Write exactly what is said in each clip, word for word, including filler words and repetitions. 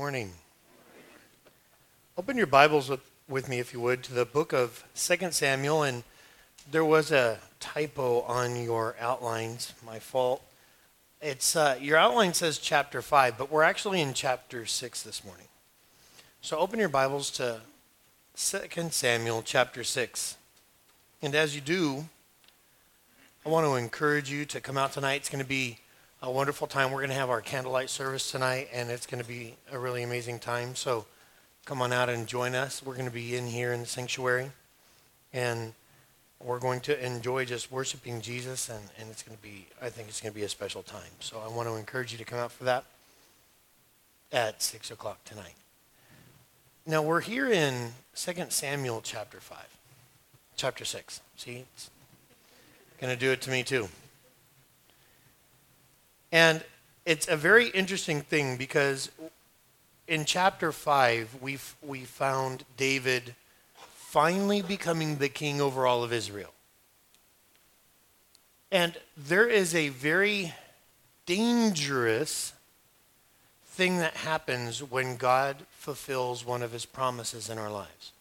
morning. Open your Bibles with, with me, if you would, to the book of Second Samuel. And there was a typo on your outlines, my fault. It's uh, your outline says chapter five, but we're actually in chapter six this morning. So open your Bibles to Second Samuel chapter six. And as you do, I want to encourage you to come out tonight. It's going to be a wonderful time. We're going to have our candlelight service tonight, and it's going to be a really amazing time. So come on out and join us. We're going to be in here in the sanctuary, and we're going to enjoy just worshiping Jesus, and, and it's going to be, I think it's going to be a special time. So I want to encourage you to come out for that at six o'clock tonight. Now, we're here in Second Samuel chapter five, chapter six. See, it's going to do it to me too. And it's a very interesting thing because in chapter five, we we found David finally becoming the king over all of Israel. And there is a very dangerous thing that happens when God fulfills one of his promises in our lives.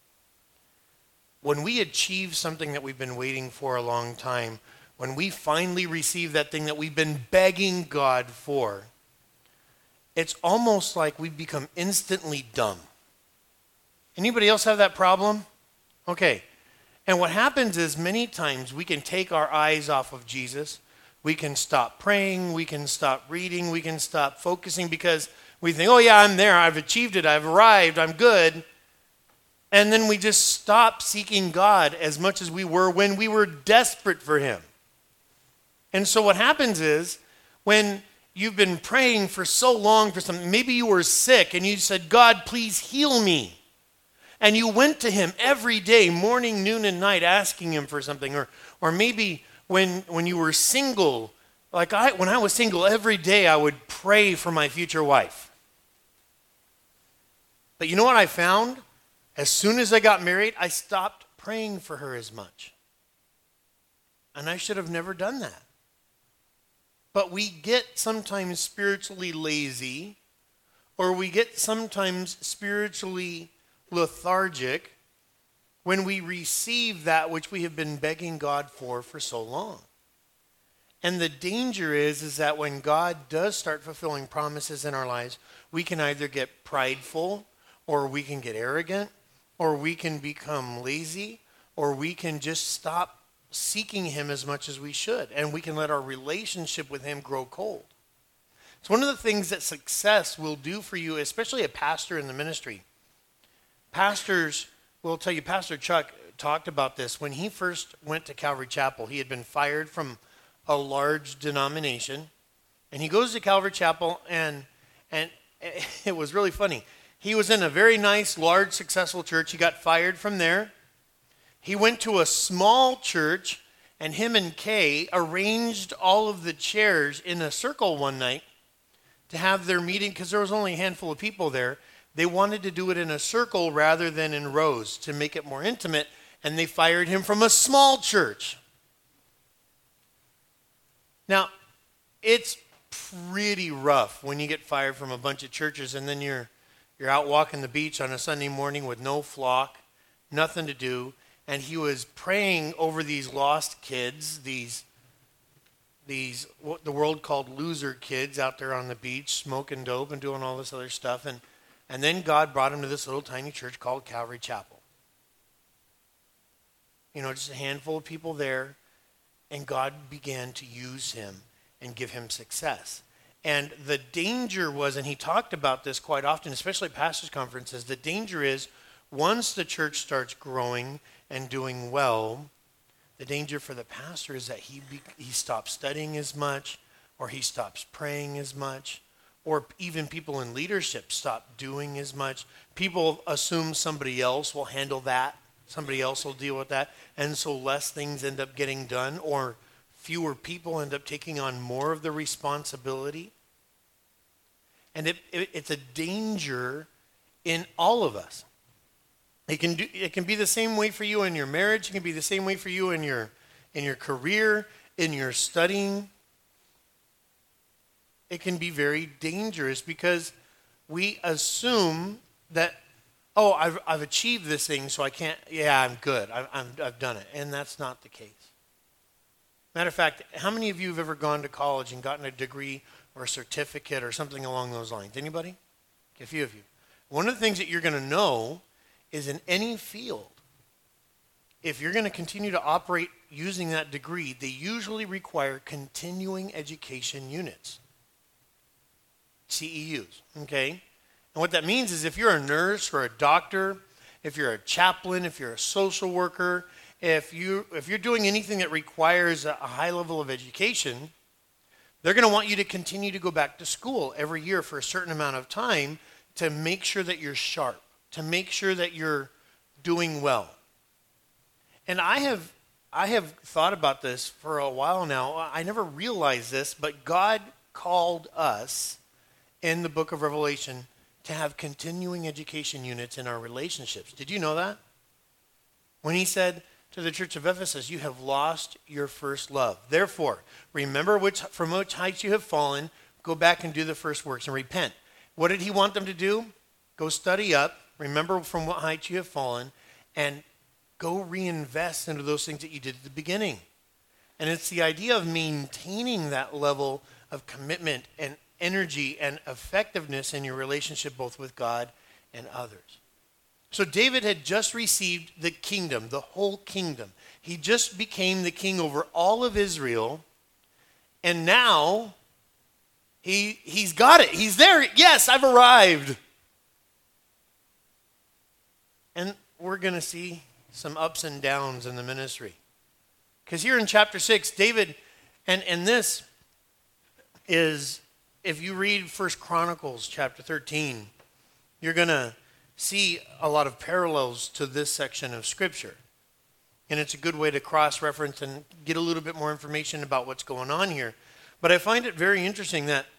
When we achieve something that we've been waiting for a long time, when we finally receive that thing that we've been begging God for, it's almost like we become instantly dumb. Anybody else have that problem? Okay. And what happens is many times we can take our eyes off of Jesus. We can stop praying. We can stop reading. We can stop focusing because we think, oh yeah, I'm there. I've achieved it. I've arrived. I'm good. And then we just stop seeking God as much as we were when we were desperate for him. And so what happens is when you've been praying for so long for something, maybe you were sick and you said, God, please heal me. And you went to him every day, morning, noon, and night, asking him for something. Or or maybe when when you were single, like I when I was single, every day I would pray for my future wife. But you know what I found? As soon as I got married, I stopped praying for her as much. And I should have never done that. But we get sometimes spiritually lazy, or we get sometimes spiritually lethargic when we receive that which we have been begging God for for so long. And the danger is, is that when God does start fulfilling promises in our lives, we can either get prideful, or we can get arrogant, or we can become lazy, or we can just stop seeking him as much as we should, and we can let our relationship with him grow cold. It's one of the things that success will do for you, especially a pastor in the ministry. Pastors will tell you, Pastor Chuck talked about this. When he first went to Calvary Chapel, he had been fired from a large denomination, and he goes to Calvary Chapel, and and it was really funny. He was in a very nice, large, successful church. He got fired from there. He went to a small church, and him and Kay arranged all of the chairs in a circle one night to have their meeting, because there was only a handful of people there. They wanted to do it in a circle rather than in rows to make it more intimate, and they fired him from a small church. Now, it's pretty rough when you get fired from a bunch of churches, and then you're you're out walking the beach on a Sunday morning with no flock, nothing to do. And he was praying over these lost kids, these, these what the world called loser kids out there on the beach, smoking dope and doing all this other stuff. And, and then God brought him to this little tiny church called Calvary Chapel. You know, just a handful of people there. And God began to use him and give him success. And the danger was, and he talked about this quite often, especially at pastors' conferences, the danger is once the church starts growing and doing well, the danger for the pastor is that he be, he stops studying as much, or he stops praying as much, or even people in leadership stop doing as much. People assume somebody else will handle that, somebody else will deal with that, and so less things end up getting done, or fewer people end up taking on more of the responsibility. And it, it, it's a danger in all of us. It can do, it can be the same way for you in your marriage. It can be the same way for you in your in your career, in your studying. It can be very dangerous because we assume that, oh, I've, I've achieved this thing, so I can't, yeah, I'm good. I, I'm, I've done it. And that's not the case. Matter of fact, how many of you have ever gone to college and gotten a degree or a certificate or something along those lines? Anybody? A few of you. One of the things that you're going to know is in any field, if you're going to continue to operate using that degree, they usually require continuing education units, C E Us, okay? And what that means is if you're a nurse or a doctor, if you're a chaplain, if you're a social worker, if, you, if you're doing anything that requires a, a high level of education, they're going to want you to continue to go back to school every year for a certain amount of time to make sure that you're sharp, to make sure that you're doing well. And I have I have thought about this for a while now. I never realized this, but God called us in the book of Revelation to have continuing education units in our relationships. Did you know that? When he said to the church of Ephesus, you have lost your first love. Therefore, remember which from which heights you have fallen, go back and do the first works and repent. What did he want them to do? Go study up, remember from what heights you have fallen, and go reinvest into those things that you did at the beginning. And it's the idea of maintaining that level of commitment and energy and effectiveness in your relationship both with God and others. So David had just received the kingdom, the whole kingdom. He just became the king over all of Israel. And now he, he's got it. He's there. Yes, I've arrived. And we're going to see some ups and downs in the ministry. Because here in chapter six, David, and, and this is, if you read First Chronicles chapter thirteen, you're going to see a lot of parallels to this section of Scripture. And it's a good way to cross-reference and get a little bit more information about what's going on here. But I find it very interesting that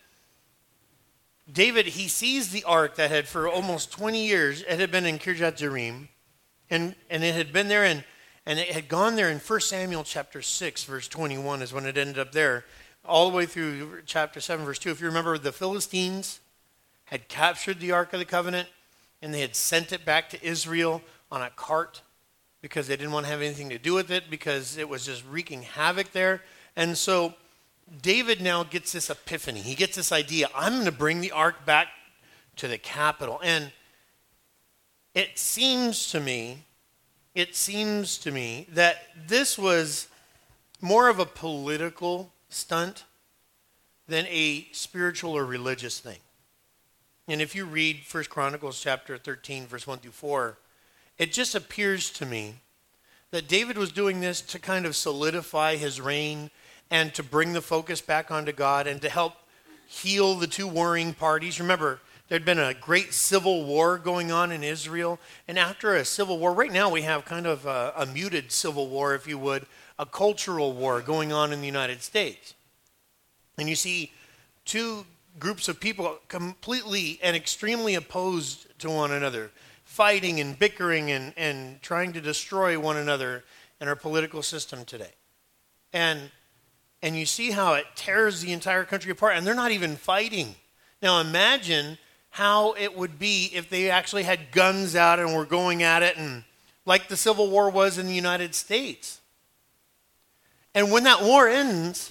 David, he sees the ark that had for almost twenty years, it had been in Kirjath Jearim, and, and it had been there, and, and it had gone there in First Samuel chapter six, verse twenty-one is when it ended up there, all the way through chapter seven, verse two. If you remember, the Philistines had captured the Ark of the Covenant, and they had sent it back to Israel on a cart because they didn't want to have anything to do with it because it was just wreaking havoc there. And so David now gets this epiphany. He gets this idea, I'm going to bring the ark back to the capital. And it seems to me, it seems to me that this was more of a political stunt than a spiritual or religious thing. And if you read First Chronicles chapter thirteen, verse one through four, it just appears to me that David was doing this to kind of solidify his reign and to bring the focus back onto God and to help heal the two warring parties. Remember, there'd been a great civil war going on in Israel. And after a civil war, right now we have kind of a, a muted civil war, if you would, a cultural war going on in the United States. And you see two groups of people completely and extremely opposed to one another, fighting and bickering and, and trying to destroy one another in our political system today. And and you see how it tears the entire country apart, and they're not even fighting. Now imagine how it would be if they actually had guns out and were going at it, and like the Civil War was in the United States. And when that war ends,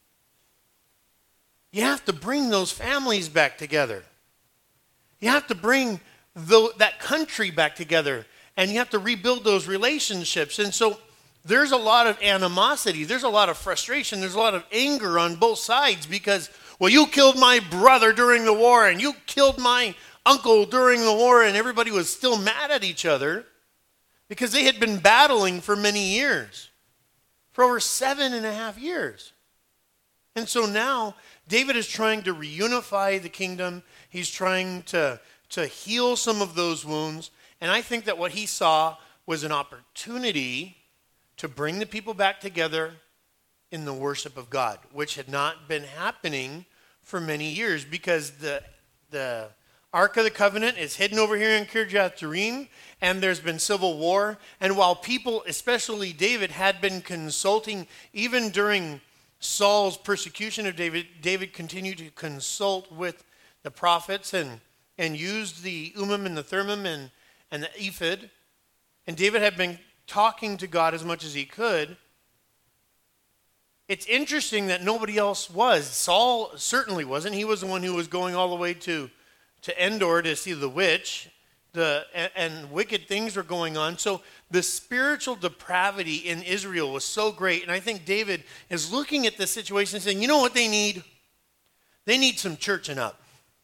you have to bring those families back together. You have to bring the, that country back together, and you have to rebuild those relationships. And so there's a lot of animosity. There's a lot of frustration. There's a lot of anger on both sides because, well, you killed my brother during the war, and you killed my uncle during the war, and everybody was still mad at each other because they had been battling for many years, for over seven and a half years. And so now David is trying to reunify the kingdom. He's trying to, to heal some of those wounds. And I think that what he saw was an opportunity to bring the people back together in the worship of God, which had not been happening for many years because the, the Ark of the Covenant is hidden over here in Kirjath Jearim, and there's been civil war. And while people, especially David, had been consulting, even during Saul's persecution of David, David continued to consult with the prophets and, and used the Urim and the Thummim and, and the ephod. And David had been talking to God as much as he could. It's interesting that nobody else was. Saul certainly wasn't. He was the one who was going all the way to, to Endor to see the witch. The, and, and wicked things were going on. So the spiritual depravity in Israel was so great. And I think David is looking at this situation and saying, you know what they need? They need some churching up.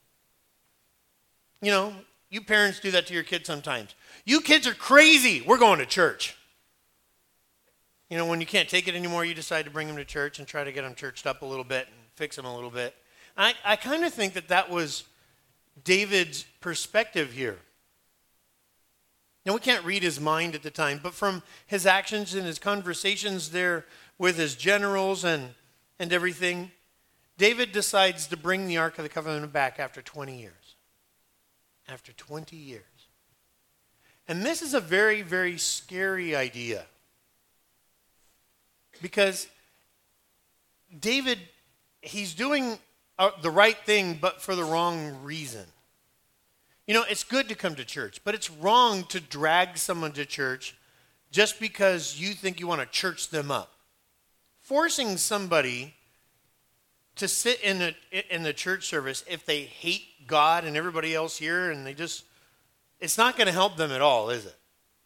You know, you parents do that to your kids sometimes. You kids are crazy. We're going to church. You know, when you can't take it anymore, you decide to bring them to church and try to get them churched up a little bit and fix them a little bit. I, I kind of think that that was David's perspective here. Now, we can't read his mind at the time, but from his actions and his conversations there with his generals and, and everything, David decides to bring the Ark of the Covenant back after twenty years. After twenty years. And this is a very, very scary idea. Because David, he's doing uh, the right thing, but for the wrong reason. You know, it's good to come to church, but it's wrong to drag someone to church just because you think you want to church them up. Forcing somebody to sit in the, in the church service if they hate God and everybody else here and they just, it's not going to help them at all, is it?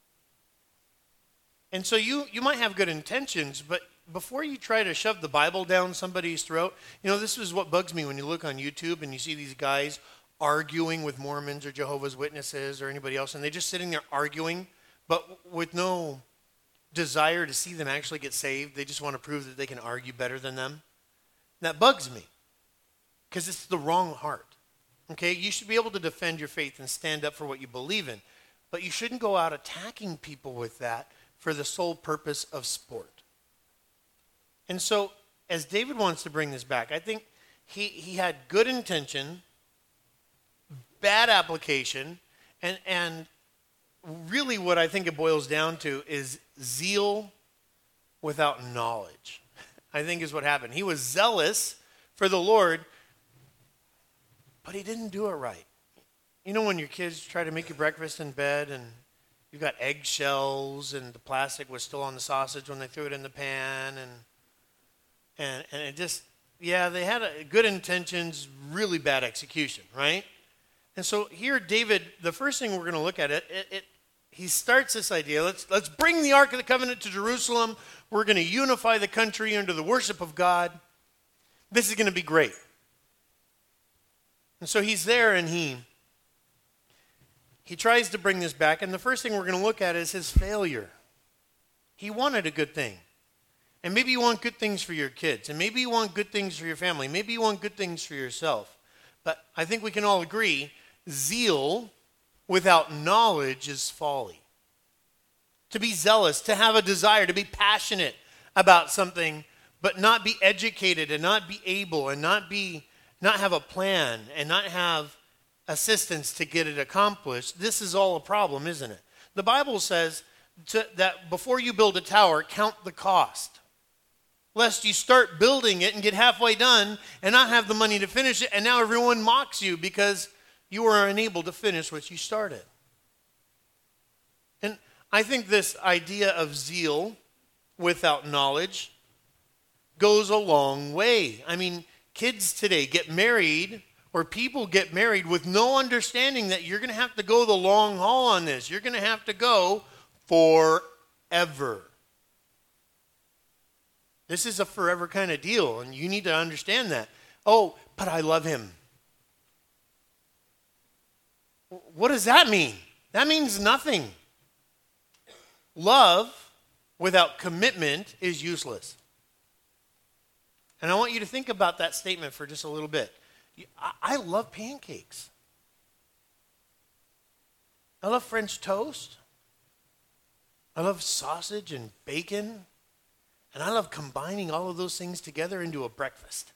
And so you, you might have good intentions, but before you try to shove the Bible down somebody's throat, you know, this is what bugs me when you look on YouTube and you see these guys arguing with Mormons or Jehovah's Witnesses or anybody else, and they're just sitting there arguing, but with no desire to see them actually get saved. They just want to prove that they can argue better than them. That bugs me because it's the wrong heart. Okay, you should be able to defend your faith and stand up for what you believe in, but you shouldn't go out attacking people with that for the sole purpose of sport. And so, as David wants to bring this back, I think he, he had good intention, bad application, and, and really what I think it boils down to is zeal without knowledge, I think is what happened. He was zealous for the Lord, but he didn't do it right. You know when your kids try to make you breakfast in bed and you've got eggshells and the plastic was still on the sausage when they threw it in the pan, and and and it just, yeah, they had a, good intentions, really bad execution, right? And so here, David, the first thing we're going to look at, it, it, it he starts this idea, let's, let's bring the Ark of the Covenant to Jerusalem. We're going to unify the country under the worship of God. This is going to be great. And so he's there and he, he tries to bring this back. And the first thing we're going to look at is his failure. He wanted a good thing. And maybe you want good things for your kids. And maybe you want good things for your family. Maybe you want good things for yourself. But I think we can all agree, zeal without knowledge is folly. To be zealous, to have a desire, to be passionate about something, but not be educated and not be able and not be, not have a plan and not have assistance to get it accomplished. This is all a problem, isn't it? The Bible says to, that before you build a tower, count the cost. Lest you start building it and get halfway done and not have the money to finish it, and now everyone mocks you because you were unable to finish what you started. And I think this idea of zeal without knowledge goes a long way. I mean, kids today get married, or people get married with no understanding that you're going to have to go the long haul on this. You're going to have to go forever. This is a forever kind of deal, and you need to understand that. Oh, but I love him. What does that mean? That means nothing. Love without commitment is useless. And I want you to think about that statement for just a little bit. I, I love pancakes. I love French toast. I love sausage and bacon. And I love combining all of those things together into a breakfast.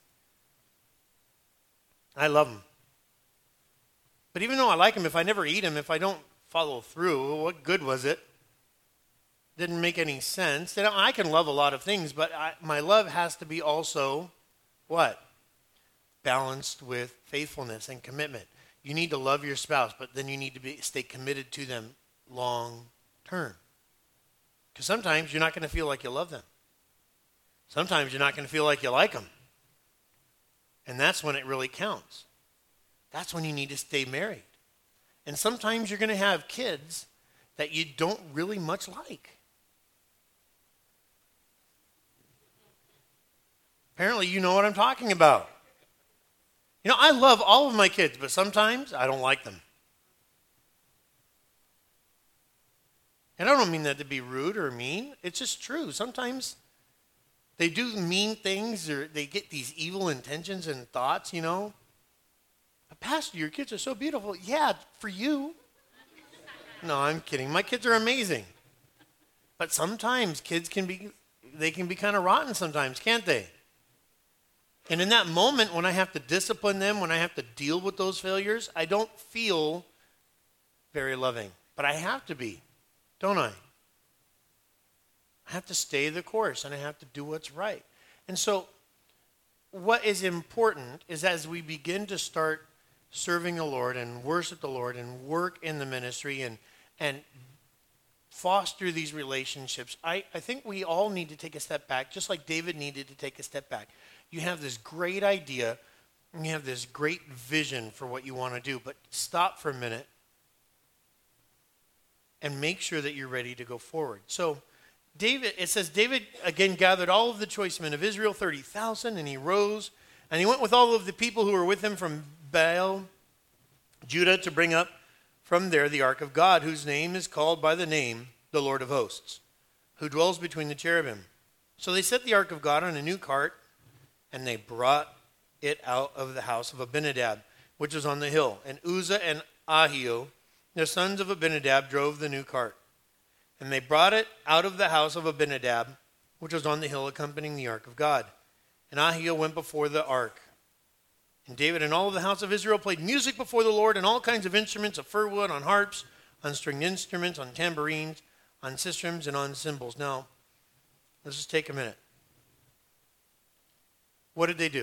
I love them. But even though I like them, if I never eat them, if I don't follow through, what good was it? Didn't make any sense. And I can love a lot of things, but I, my love has to be also what? Balanced with faithfulness and commitment. You need to love your spouse, but then you need to be stay committed to them long term. Because sometimes you're not going to feel like you love them. Sometimes you're not going to feel like you like them. And that's when it really counts. That's when you need to stay married. And sometimes you're going to have kids that you don't really much like. Apparently you know what I'm talking about. You know, I love all of my kids, but sometimes I don't like them. And I don't mean that to be rude or mean. It's just true. Sometimes they do mean things or they get these evil intentions and thoughts, you know. But Pastor, your kids are so beautiful. Yeah, for you. No, I'm kidding. My kids are amazing. But sometimes kids can be, they can be kind of rotten sometimes, can't they? And in that moment when I have to discipline them, when I have to deal with those failures, I don't feel very loving. But I have to be, don't I? I have to stay the course and I have to do what's right. And so what is important is as we begin to start serving the Lord and worship the Lord and work in the ministry and, and foster these relationships, I, I think we all need to take a step back, just like David needed to take a step back. You have this great idea, and you have this great vision for what you want to do, but stop for a minute and make sure that you're ready to go forward. So David, it says, David again gathered all of the choice men of Israel, thirty thousand, and he rose, and he went with all of the people who were with him from Baal, Judah, to bring up from there the ark of God, whose name is called by the name, the Lord of hosts, who dwells between the cherubim. So they set the ark of God on a new cart, and they brought it out of the house of Abinadab, which was on the hill. And Uzzah and Ahio, the sons of Abinadab, drove the new cart. And they brought it out of the house of Abinadab, which was on the hill, accompanying the ark of God. And Ahio went before the ark. And David and all of the house of Israel played music before the Lord, and all kinds of instruments of fir wood, on harps, on stringed instruments, on tambourines, on sistrums, and on cymbals. Now, let's just take a minute. What did they do?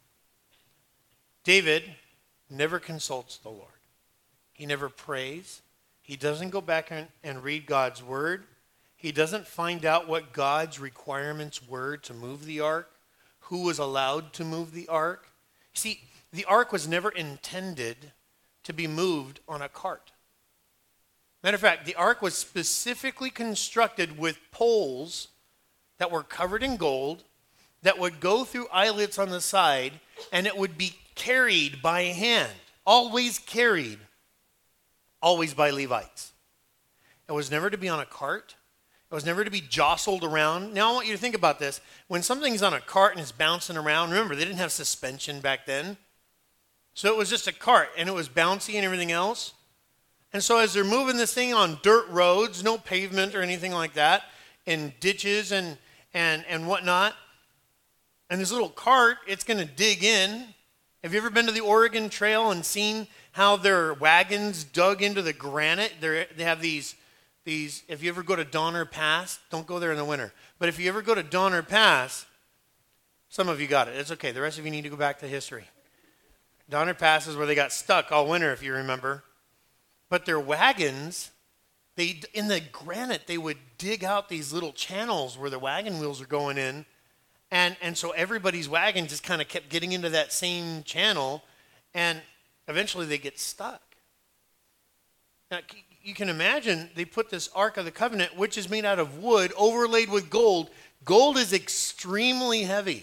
David never consults the Lord. He never prays. He doesn't go back and, and read God's word. He doesn't find out what God's requirements were to move the ark, who was allowed to move the ark. See, the ark was never intended to be moved on a cart. Matter of fact, the ark was specifically constructed with poles that were covered in gold, that would go through eyelets on the side, and it would be carried by hand, always carried, always by Levites. It was never to be on a cart. It was never to be jostled around. Now I want you to think about this. When something's on a cart and it's bouncing around, remember, they didn't have suspension back then. So it was just a cart, and it was bouncy and everything else. And so as they're moving this thing on dirt roads, no pavement or anything like that, in ditches and, and, and whatnot, and this little cart, it's going to dig in. Have you ever been to the Oregon Trail and seen how their wagons dug into the granite? They're, they have these, these, if you ever go to Donner Pass, don't go there in the winter. But if you ever go to Donner Pass, some of you got it. It's okay. The rest of you need to go back to history. Donner Pass is where they got stuck all winter, if you remember. But their wagons, they in the granite, they would dig out these little channels where the wagon wheels are going in. And and so everybody's wagon just kind of kept getting into that same channel, and eventually they get stuck. Now, you can imagine they put this Ark of the Covenant, which is made out of wood, overlaid with gold. Gold is extremely heavy.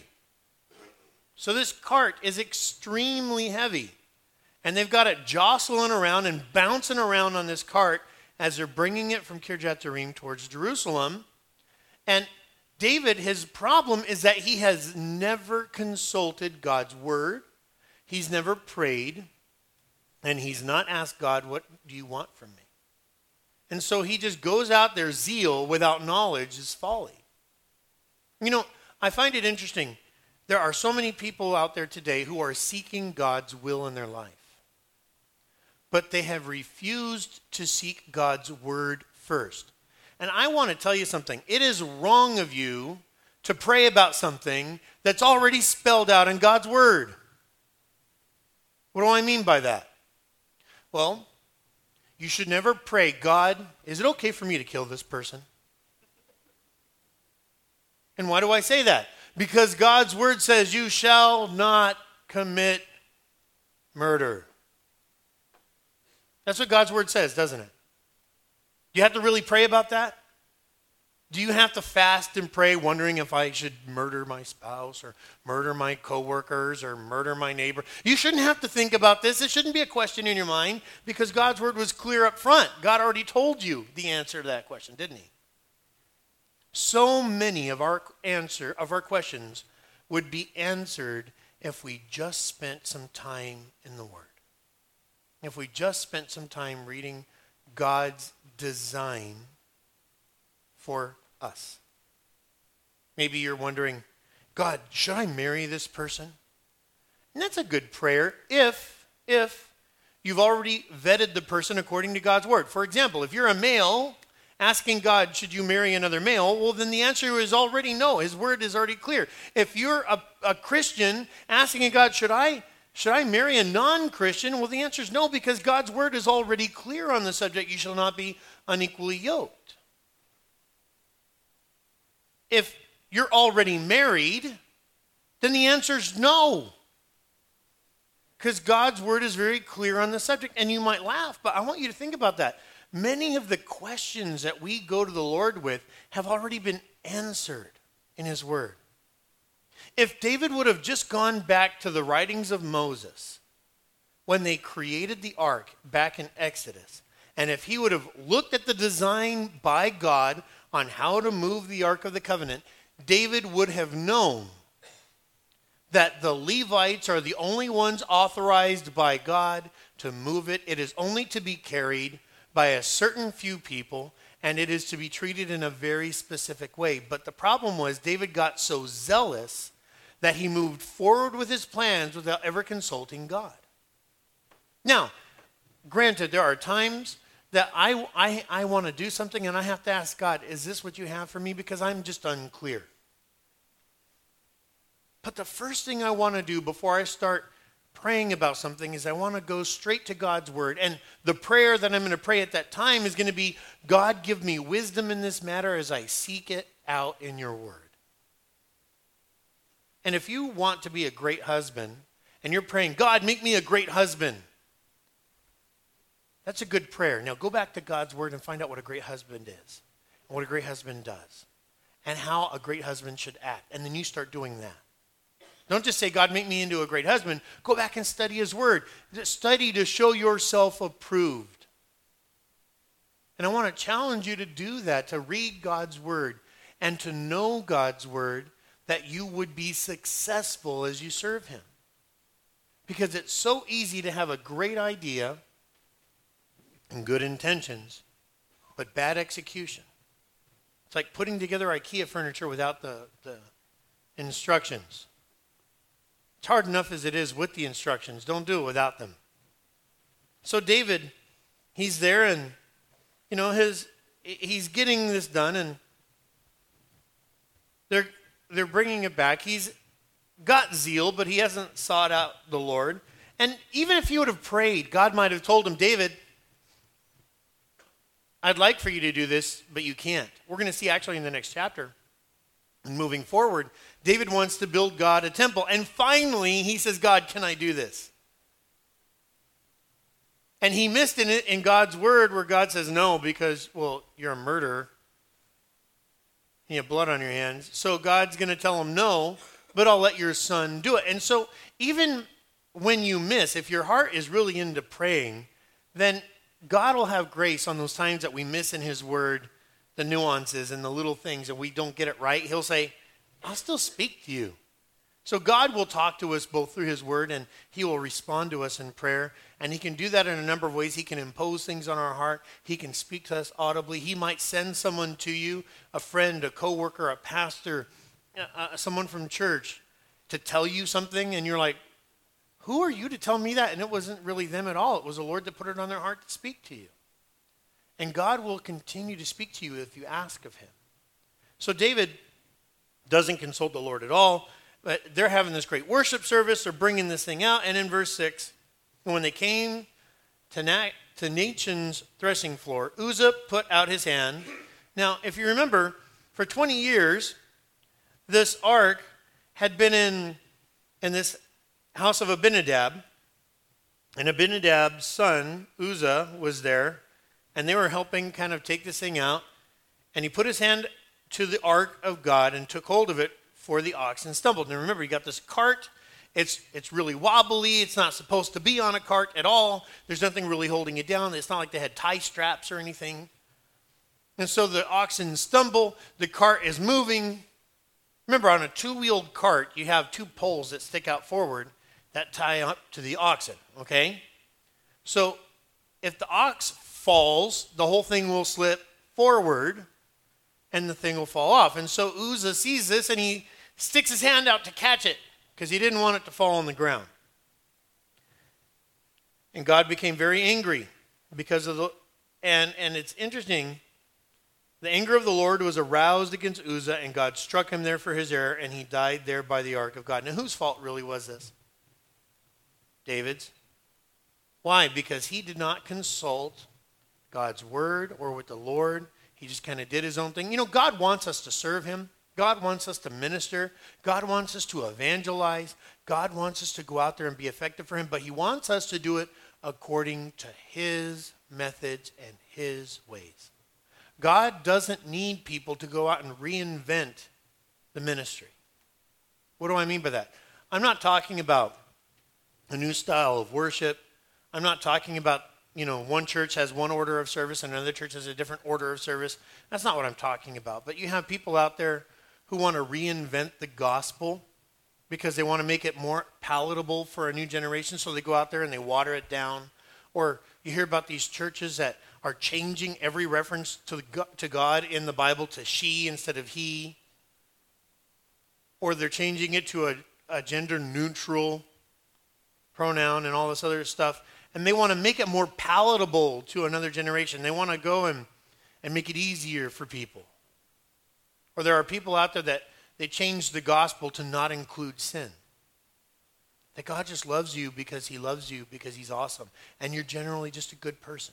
So this cart is extremely heavy. And they've got it jostling around and bouncing around on this cart as they're bringing it from Kirjath Jearim towards Jerusalem. And David, his problem is that he has never consulted God's word. He's never prayed. And he's not asked God, what do you want from me? And so he just goes out there. Zeal without knowledge is folly. You know, I find it interesting. There are so many people out there today who are seeking God's will in their life. But they have refused to seek God's word first. And I want to tell you something. It is wrong of you to pray about something that's already spelled out in God's word. What do I mean by that? Well, you should never pray, God, is it okay for me to kill this person? And why do I say that? Because God's word says you shall not commit murder. That's what God's word says, doesn't it? Do you have to really pray about that? Do you have to fast and pray wondering if I should murder my spouse or murder my coworkers or murder my neighbor? You shouldn't have to think about this. It shouldn't be a question in your mind because God's word was clear up front. God already told you the answer to that question, didn't he? So many of our answer of our questions would be answered if we just spent some time in the Word. If we just spent some time reading God's design for us. Maybe you're wondering, God, should I marry this person? And that's a good prayer if, if you've already vetted the person according to God's Word. For example, if you're a male asking God, should you marry another male? Well, then the answer is already no. His word is already clear. If you're a, a Christian asking God, should I, should I marry a non-Christian? Well, the answer is no, because God's word is already clear on the subject. You shall not be unequally yoked. If you're already married, then the answer is no. Because God's word is very clear on the subject. And you might laugh, but I want you to think about that. Many of the questions that we go to the Lord with have already been answered in his word. If David would have just gone back to the writings of Moses when they created the ark back in Exodus, and if he would have looked at the design by God on how to move the Ark of the Covenant, David would have known that the Levites are the only ones authorized by God to move it. It is only to be carried by a certain few people, and it is to be treated in a very specific way. But the problem was David got so zealous that he moved forward with his plans without ever consulting God. Now, granted, there are times that I, I, I want to do something and I have to ask God, is this what you have for me? Because I'm just unclear. But the first thing I want to do before I start praying about something is I want to go straight to God's word. And the prayer that I'm going to pray at that time is going to be, God, give me wisdom in this matter as I seek it out in your word. And if you want to be a great husband and you're praying, God, make me a great husband, that's a good prayer. Now go back to God's word and find out what a great husband is and what a great husband does and how a great husband should act. And then you start doing that. Don't just say, God, make me into a great husband. Go back and study his word. Study to show yourself approved. And I want to challenge you to do that, to read God's word and to know God's word, that you would be successful as you serve him. Because it's so easy to have a great idea and good intentions, but bad execution. It's like putting together IKEA furniture without the, the instructions. It's hard enough as it is with the instructions. Don't do it without them. So David, he's there and, you know, his he's getting this done and they're they're bringing it back. He's got zeal, but he hasn't sought out the Lord. And even if he would have prayed, God might have told him, David, I'd like for you to do this, but you can't. We're going to see actually in the next chapter. And moving forward, David wants to build God a temple. And finally, he says, God, can I do this? And he missed in it in God's word where God says no because, well, you're a murderer. You have blood on your hands. So God's going to tell him no, but I'll let your son do it. And so even when you miss, if your heart is really into praying, then God will have grace on those times that we miss in his word, the nuances and the little things and we don't get it right. He'll say, I'll still speak to you. So God will talk to us both through his word and he will respond to us in prayer. And he can do that in a number of ways. He can impose things on our heart. He can speak to us audibly. He might send someone to you, a friend, a coworker, a pastor, uh, someone from church to tell you something. And you're like, who are you to tell me that? And it wasn't really them at all. It was the Lord that put it on their heart to speak to you. And God will continue to speak to you if you ask of him. So David doesn't consult the Lord at all. But they're having this great worship service. They're bringing this thing out. And in verse six, when they came to, Na- to Nachon's threshing floor, Uzzah put out his hand. Now, if you remember, for twenty years, this ark had been in, in this house of Abinadab, and Abinadab's son, Uzzah, was there, and they were helping kind of take this thing out, and he put his hand to the ark of God and took hold of it, for the oxen stumbled. And remember, you got this cart. It's it's really wobbly. It's not supposed to be on a cart at all. There's nothing really holding it down. It's not like they had tie straps or anything. And so the oxen stumble. The cart is moving. Remember, on a two-wheeled cart, you have two poles that stick out forward that tie up to the oxen, okay? So if the ox falls, the whole thing will slip forward, and the thing will fall off. And so Uzzah sees this, and he sticks his hand out to catch it, because he didn't want it to fall on the ground. And God became very angry because of the, and, and it's interesting, the anger of the Lord was aroused against Uzzah, and God struck him there for his error, and he died there by the ark of God. Now, whose fault really was this? David's. Why? Because he did not consult God's word or with the Lord. He just kind of did his own thing. You know, God wants us to serve him. God wants us to minister. God wants us to evangelize. God wants us to go out there and be effective for him. But he wants us to do it according to his methods and his ways. God doesn't need people to go out and reinvent the ministry. What do I mean by that? I'm not talking about a new style of worship. I'm not talking about, you know, one church has one order of service and another church has a different order of service. That's not what I'm talking about. But you have people out there who want to reinvent the gospel because they want to make it more palatable for a new generation. So they go out there and they water it down. Or you hear about these churches that are changing every reference to, to God in the Bible to she instead of he. Or they're changing it to a, a gender neutral pronoun and all this other stuff. And they want to make it more palatable to another generation. They want to go and, and make it easier for people. Or there are people out there that they change the gospel to not include sin. That God just loves you because he loves you because he's awesome. And you're generally just a good person.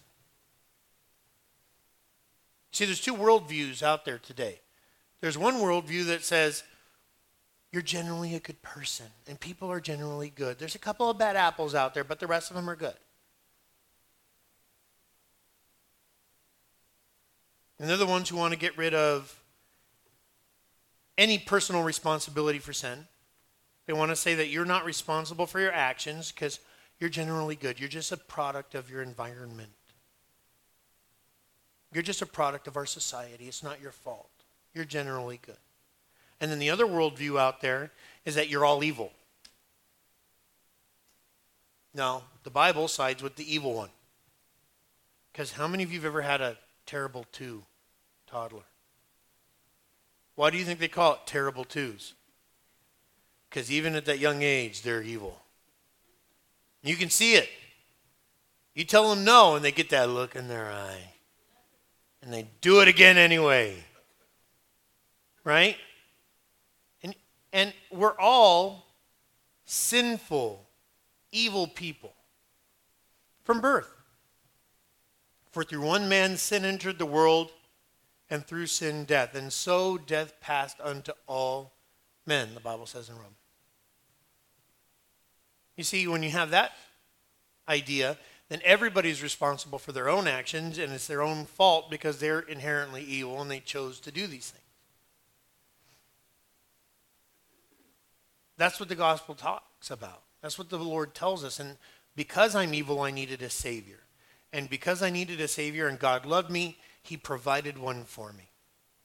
See, there's two worldviews out there today. There's one worldview that says you're generally a good person and people are generally good. There's a couple of bad apples out there, but the rest of them are good. And they're the ones who want to get rid of any personal responsibility for sin. They want to say that you're not responsible for your actions because you're generally good. You're just a product of your environment. You're just a product of our society. It's not your fault. You're generally good. And then the other worldview out there is that you're all evil. Now, the Bible sides with the evil one. Because how many of you have ever had a terrible two toddler? Why do you think they call it terrible twos? Because even at that young age, they're evil. You can see it. You tell them no, and they get that look in their eye. And they do it again anyway. Right? And, and we're all sinful, evil people from birth. For through one man sin entered the world, and through sin death. And so death passed unto all men, the Bible says in Rome. You see, when you have that idea, then everybody's responsible for their own actions, and it's their own fault because they're inherently evil and they chose to do these things. That's what the gospel talks about. That's what the Lord tells us. And because I'm evil, I needed a Savior. And because I needed a Savior and God loved me, he provided one for me.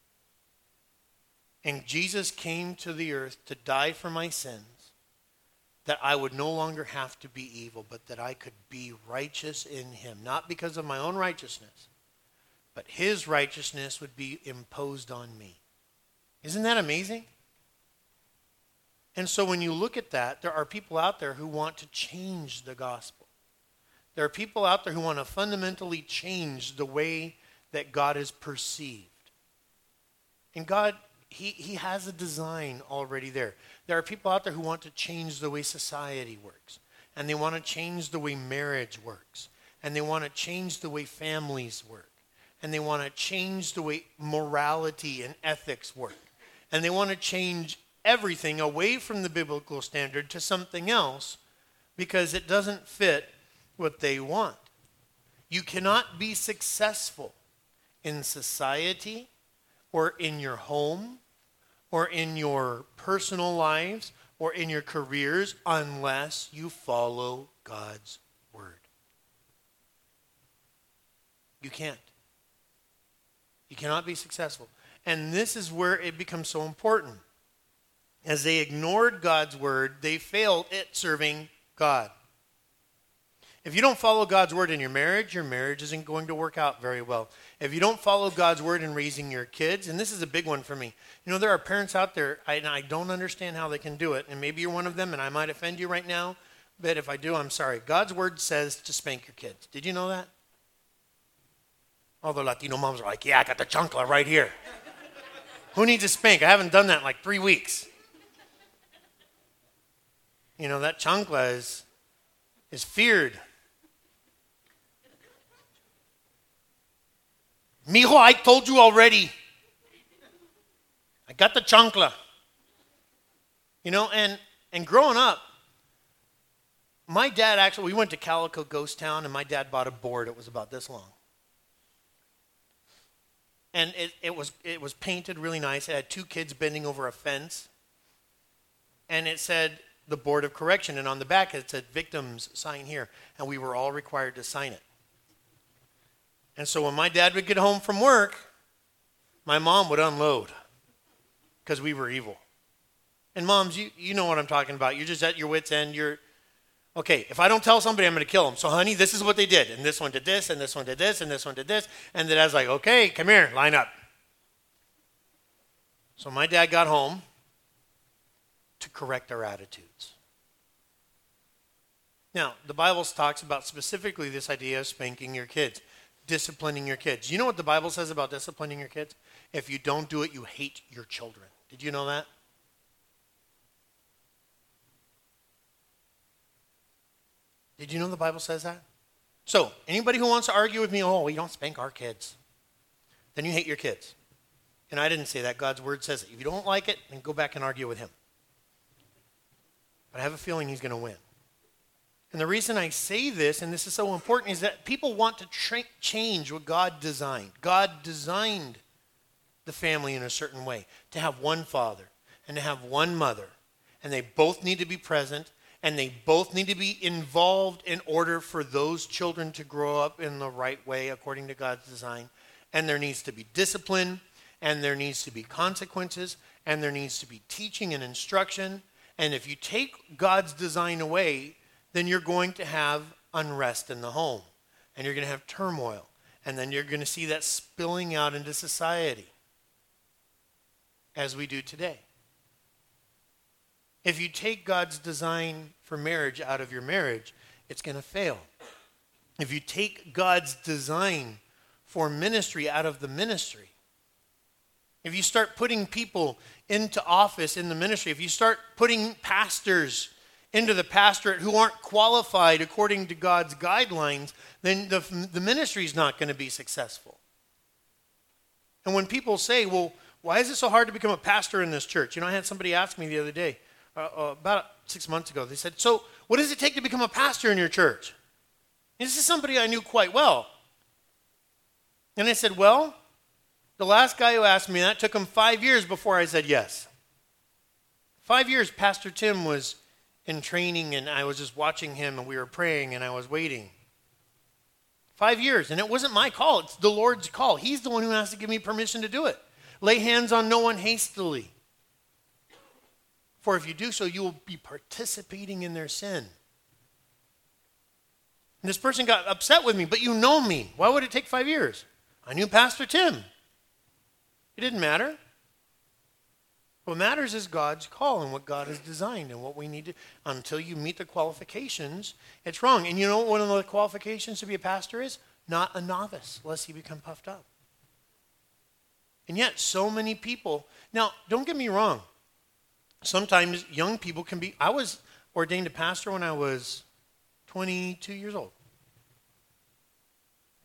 And Jesus came to the earth to die for my sins, that I would no longer have to be evil, but that I could be righteous in him. Not because of my own righteousness, but his righteousness would be imposed on me. Isn't that amazing? And so when you look at that, there are people out there who want to change the gospel. There are people out there who want to fundamentally change the way that God is perceived. And God, he, he has a design already there. There are people out there who want to change the way society works. And they want to change the way marriage works. and they want to change the way families work, and they want to change the way morality and ethics work, and they want to change everything away from the biblical standard to something else because it doesn't fit what they want. You cannot be successful in society or in your home or in your personal lives or in your careers unless you follow God's word. You can't. You cannot be successful. And this is where it becomes so important. As they ignored God's word, they failed at serving God. If you don't follow God's word in your marriage, your marriage isn't going to work out very well. If you don't follow God's word in raising your kids, and this is a big one for me. You know, there are parents out there, I, and I don't understand how they can do it, and maybe you're one of them, and I might offend you right now, but if I do, I'm sorry. God's word says to spank your kids. Did you know that? All the Latino moms are like, yeah, I got the chancla right here. Who needs a spank? I haven't done that in like three weeks. You know, that chancla is, is feared. Mijo, I told you already. I got the chancla. You know, and, and growing up, my dad actually, we went to Calico Ghost Town, and my dad bought a board. It was about this long. And it, it was it was painted really nice. It had two kids bending over a fence. And it said, the Board of Correction. And on the back, it said, victims, sign here. And we were all required to sign it. And so when my dad would get home from work, my mom would unload because we were evil. And moms, you, you know what I'm talking about. You're just at your wit's end. You're, okay, if I don't tell somebody, I'm going to kill them. So, honey, this is what they did. And this one did this, and this one did this, and this one did this. And then I was like, okay, come here, line up. So my dad got home to correct our attitudes. Now, the Bible talks about specifically this idea of spanking your kids, disciplining your kids. You know what the Bible says about disciplining your kids? If you don't do it, you hate your children. Did you know that? Did you know the Bible says that? So, anybody who wants to argue with me, oh, we don't spank our kids, then you hate your kids. And I didn't say that. God's word says it. If you don't like it, then go back and argue with him. But I have a feeling he's going to win. And the reason I say this, and this is so important, is that people want to tra- change what God designed. God designed the family in a certain way, to have one father and to have one mother. And they both need to be present, and they both need to be involved in order for those children to grow up in the right way according to God's design. And there needs to be discipline, and there needs to be consequences, and there needs to be teaching and instruction. And if you take God's design away, then you're going to have unrest in the home, and you're going to have turmoil, and then you're going to see that spilling out into society as we do today. If you take God's design for marriage out of your marriage, it's going to fail. If you take God's design for ministry out of the ministry, if you start putting people into office in the ministry, if you start putting pastors into the pastorate who aren't qualified according to God's guidelines, then the, the ministry is not going to be successful. And when people say, well, why is it so hard to become a pastor in this church? You know, I had somebody ask me the other day, uh, uh, about six months ago, they said, so what does it take to become a pastor in your church? And this is somebody I knew quite well. And I said, well, the last guy who asked me that took him five years before I said yes. Five years Pastor Tim was in training, and I was just watching him, and we were praying, and I was waiting. Five years, and it wasn't my call. It's the Lord's call. He's the one who has to give me permission to do it. Lay hands on no one hastily. For if you do so, you will be participating in their sin. And this person got upset with me, but you know me. Why would it take five years? I knew Pastor Tim. It didn't matter. What matters is God's call and what God has designed and what we need to, until you meet the qualifications, it's wrong. And you know what one of the qualifications to be a pastor is? Not a novice, lest he become puffed up. And yet, so many people, now, don't get me wrong. Sometimes young people can be, I was ordained a pastor when I was twenty-two years old.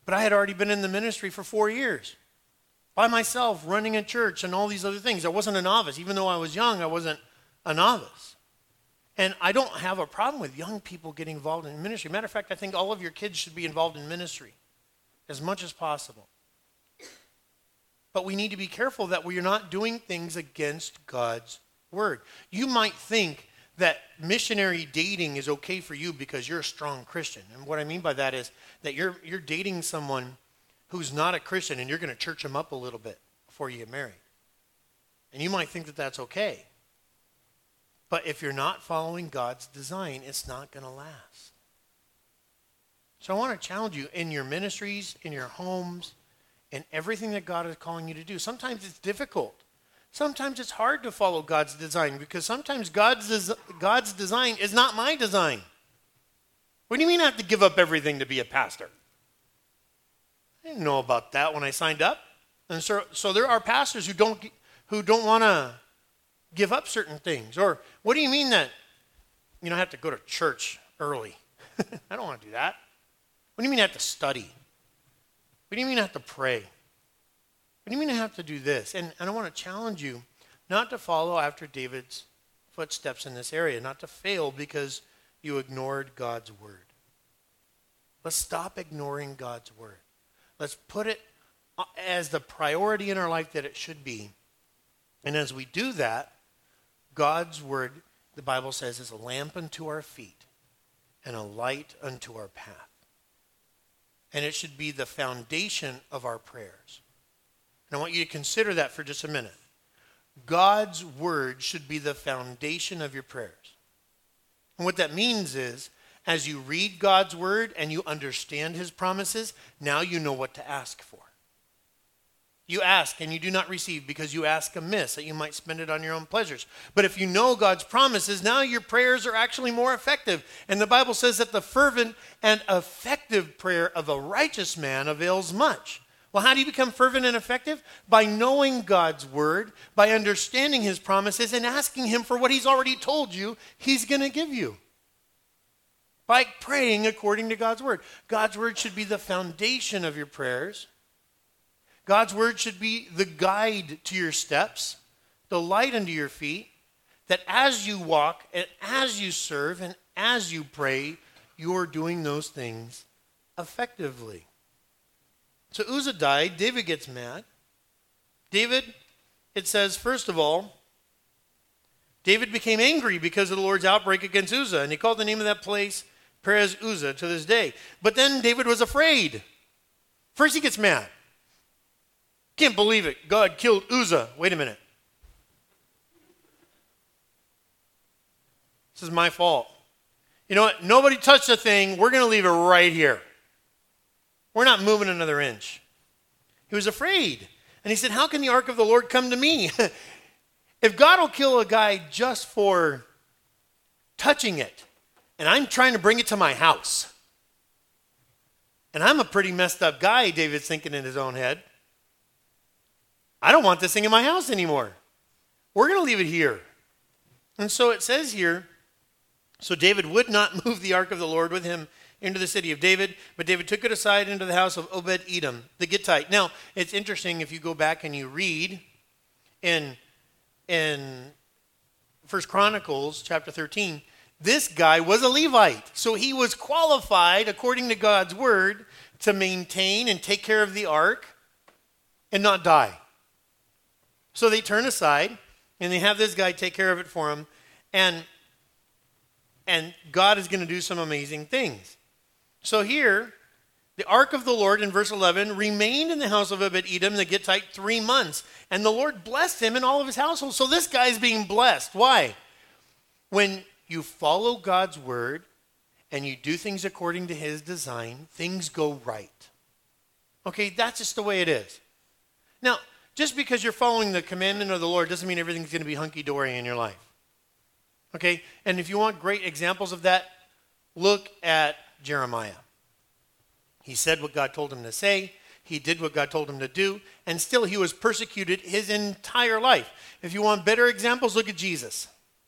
But I had already been in the ministry for four years. By myself, running a church and all these other things. I wasn't a novice. Even though I was young, I wasn't a novice. And I don't have a problem with young people getting involved in ministry. Matter of fact, I think all of your kids should be involved in ministry as much as possible. But we need to be careful that we're not doing things against God's word. You might think that missionary dating is okay for you because you're a strong Christian. And what I mean by that is that you're you're dating someone who's not a Christian and you're going to church them up a little bit before you get married. And you might think that that's okay. But if you're not following God's design, it's not going to last. So I want to challenge you in your ministries, in your homes, in everything that God is calling you to do. Sometimes it's difficult. Sometimes it's hard to follow God's design because sometimes God's, des- God's design is not my design. What do you mean I have to give up everything to be a pastor? I didn't know about that when I signed up. And so, so there are pastors who don't, who don't want to give up certain things. Or what do you mean that, you know, I have to go to church early? I don't want to do that. What do you mean I have to study? What do you mean I have to pray? What do you mean I have to do this? And, and I want to challenge you not to follow after David's footsteps in this area, not to fail because you ignored God's word. Let's stop ignoring God's word. Let's put it as the priority in our life that it should be. And as we do that, God's word, the Bible says, is a lamp unto our feet and a light unto our path. And it should be the foundation of our prayers. And I want you to consider that for just a minute. God's word should be the foundation of your prayers. And what that means is, as you read God's word and you understand his promises, now you know what to ask for. You ask and you do not receive because you ask amiss, that you might spend it on your own pleasures. But if you know God's promises, now your prayers are actually more effective. And the Bible says that the fervent and effective prayer of a righteous man avails much. Well, how do you become fervent and effective? By knowing God's word, by understanding his promises, and asking him for what he's already told you he's going to give you. By praying according to God's word. God's word should be the foundation of your prayers. God's word should be the guide to your steps, the light unto your feet, that as you walk and as you serve and as you pray, you're doing those things effectively. So Uzzah died. David gets mad. David, it says, first of all, David became angry because of the Lord's outbreak against Uzzah, and he called the name of that place Perez Uzzah to this day. But then David was afraid. First he gets mad. Can't believe it. God killed Uzzah. Wait a minute. This is my fault. You know what? Nobody touched the thing. We're going to leave it right here. We're not moving another inch. He was afraid. And he said, how can the ark of the Lord come to me? If God will kill a guy just for touching it, and I'm trying to bring it to my house, and I'm a pretty messed up guy, David's thinking in his own head, I don't want this thing in my house anymore. We're going to leave it here. And so it says here, so David would not move the ark of the Lord with him into the city of David, but David took it aside into the house of Obed-Edom, the Gittite. Now, it's interesting if you go back and you read in, in First Chronicles chapter thirteen, this guy was a Levite. So he was qualified, according to God's word, to maintain and take care of the ark and not die. So they turn aside, and they have this guy take care of it for them, and, and God is going to do some amazing things. So here, the ark of the Lord, in verse eleven, remained in the house of Obed-Edom, the Gittite, three months, and the Lord blessed him and all of his household. So this guy is being blessed. Why? When you follow God's word, and you do things according to his design, things go right. Okay, that's just the way it is. Now, just because you're following the commandment of the Lord doesn't mean everything's going to be hunky-dory in your life. Okay? And if you want great examples of that, look at Jeremiah. He said what God told him to say. He did what God told him to do. And still he was persecuted his entire life. If you want better examples, look at Jesus.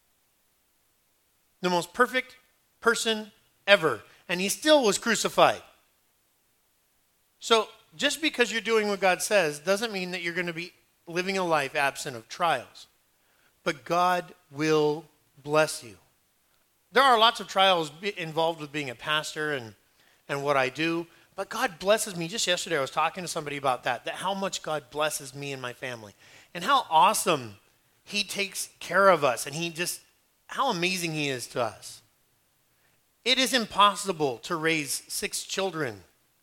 The most perfect person ever. And he still was crucified. So just because you're doing what God says doesn't mean that you're going to be living a life absent of trials. But God will bless you. There are lots of trials involved with being a pastor and, and what I do. But God blesses me. Just yesterday I was talking to somebody about that, that how much God blesses me and my family. And how awesome he takes care of us. And he just, how amazing he is to us. It is impossible to raise six children.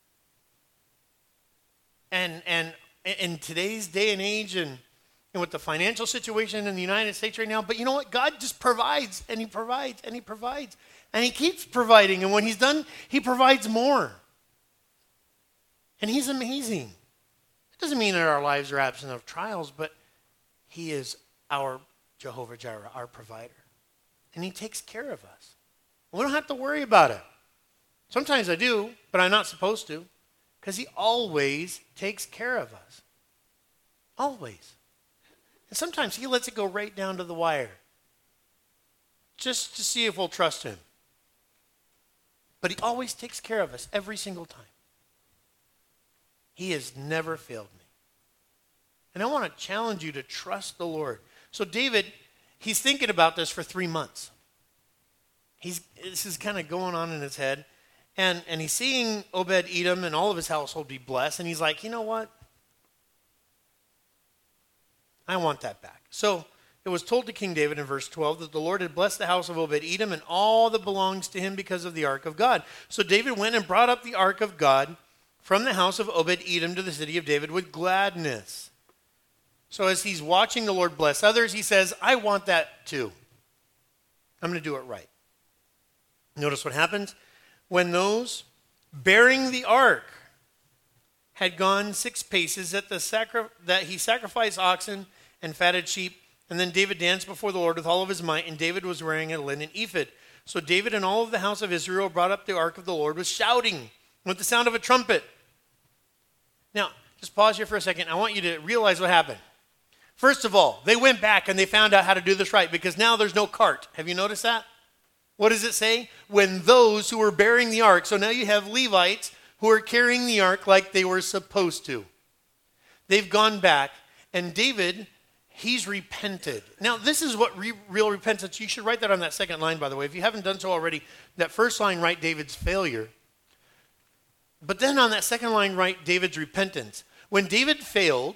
And, and in today's day and age and, and with the financial situation in the United States right now, but you know what? God just provides and he provides and he provides. And he keeps providing. And when he's done, he provides more. And he's amazing. It doesn't mean that our lives are absent of trials, but he is our Jehovah Jireh, our provider. And he takes care of us. We don't have to worry about it. Sometimes I do, but I'm not supposed to, because he always takes care of us. Always. And sometimes he lets it go right down to the wire, just to see if we'll trust him. But he always takes care of us every single time. He has never failed me. And I want to challenge you to trust the Lord. So David, he's thinking about this for three months. He's, this is kind of going on in his head. And, and he's seeing Obed-Edom and all of his household be blessed. And he's like, you know what? I want that back. So it was told to King David in verse twelve that the Lord had blessed the house of Obed-Edom and all that belongs to him because of the ark of God. So David went and brought up the ark of God from the house of Obed-Edom to the city of David with gladness. So as he's watching the Lord bless others, he says, I want that too. I'm going to do it right. Notice what happens. When those bearing the ark had gone six paces, that, the sacri- that he sacrificed oxen and fatted sheep, and then David danced before the Lord with all of his might, and David was wearing a linen ephod. So David and all of the house of Israel brought up the ark of the Lord with shouting, with the sound of a trumpet. Now, just pause here for a second. I want you to realize what happened. First of all, they went back and they found out how to do this right, because now there's no cart. Have you noticed that? What does it say? When those who were bearing the ark, so now you have Levites who are carrying the ark like they were supposed to. They've gone back, and David, he's repented. Now, this is what re- real repentance, you should write that on that second line, by the way. If you haven't done so already, that first line, write David's failure. But then on that second line, write David's repentance. When David failed,